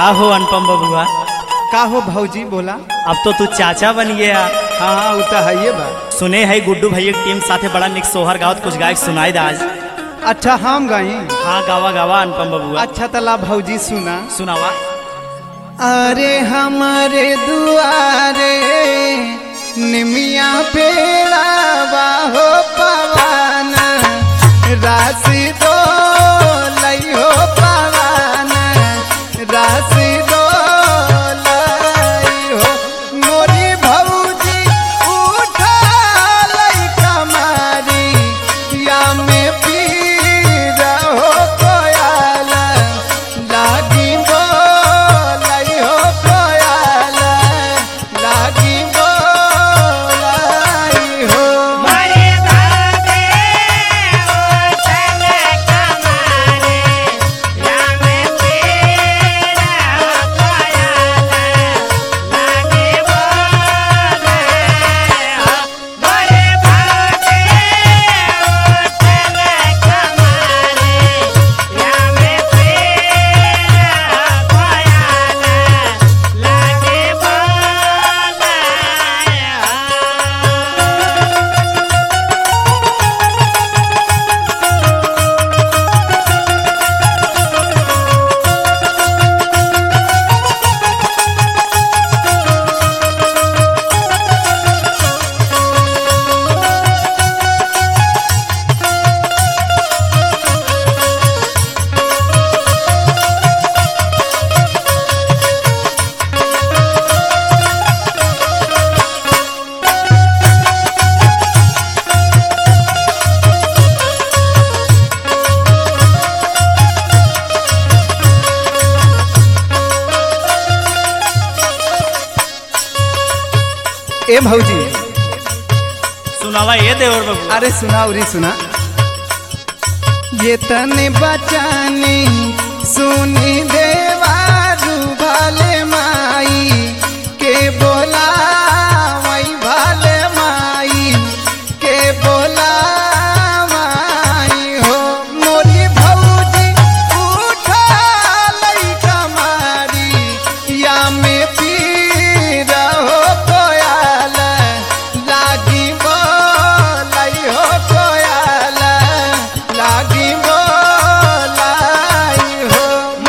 का हो अनुपम बबुआ। का हो भौजी बोला। अब तो तू चाचा बन गया। हाँ हाँ वो तो है ये बा। सुने है गुड्डू भैया की टीम साथे बड़ा निक सोहर गावत कुछ गायक सुनाई दा आज। अच्छा हम गई। हाँ गावा गावा अनुपम बबुआ। अच्छा तला भौजी सुना। सुनावा। अरे हमारे दुआरे निमिया पेड़ा बाहो पवाना राशि दो लई हो पवाना राशि दो लई हो मोरी भौजी उठा लई कमारी या में पी रहो कोयाला लागी बोलाई हो कोयाला लागी बोलाई हो ए भौजी सुनावा ये देवर बबुआ। अरे सुना उरी सुना ये तने बचाने सुनी देवारू भले माई के बोला वही भले माई के बोला माई हो मोरी भौजी उठा लई कमारी या में पी रहो कोयाला लागी बोलाई हो कोयाला लागी बोलाई हो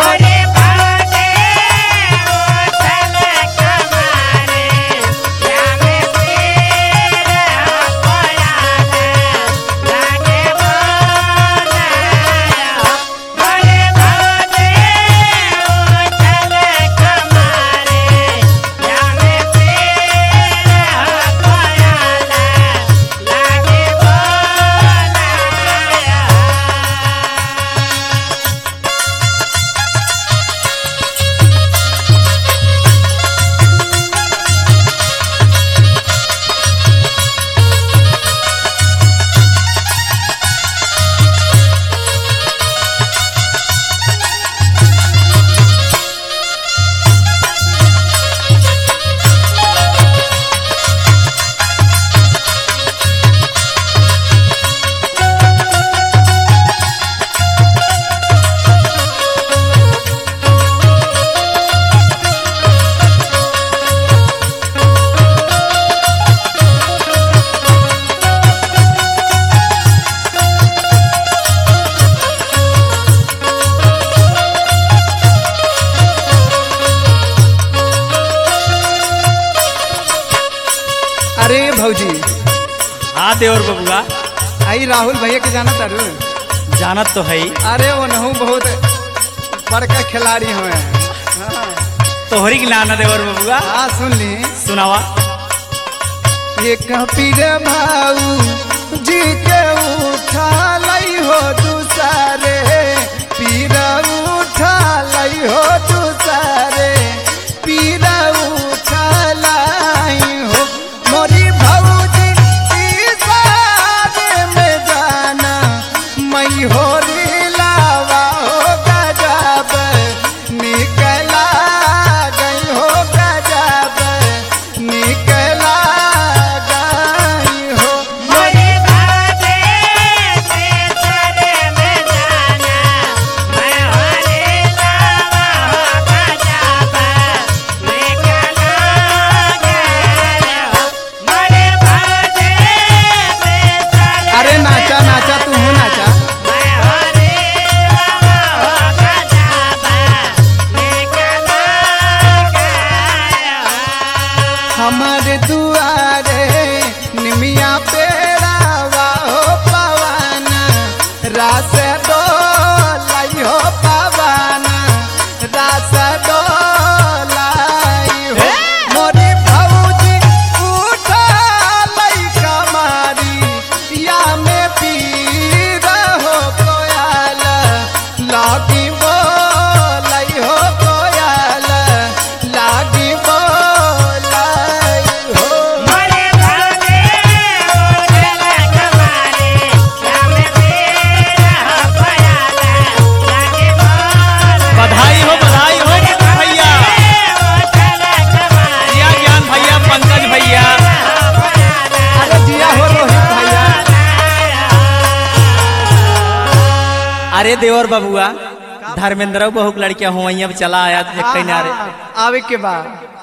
अरे भौजी हाँ देवर बबुआ। आई राहुल भैया के जाना तारू। जानत तो है। अरे वो नहु बहुत बड़का खिलाड़ी हुए। हाँ तोहरी की नाना देवर बबुआ। हाँ सुन ली सुनावा। एक पीर भाऊ जी के उठा लई हो दूसरे पीर उठा लई हो दूसरे पीर उठा लाई हो मोरी भौजी सारे में जाना मई हो लावा हो गजब निकला गई हो गजब निकला गई हो मोरी भाभी रास डोलाई हो पवन रास डोलाई हो मोरी भौजी उठा लई कमारी या में पीर हो कोयल लागी बोलाई हो कोयल लागी बोलाई हो बधाई हो भैया जिया ज्ञान भैया पंकज भैया। अरे जिया हो रोहित भैया। अरे देवर बबुआ धर्मेंद्र बहु लड़कियां हो अब चला आया हाँ, किनारे आवे के बाद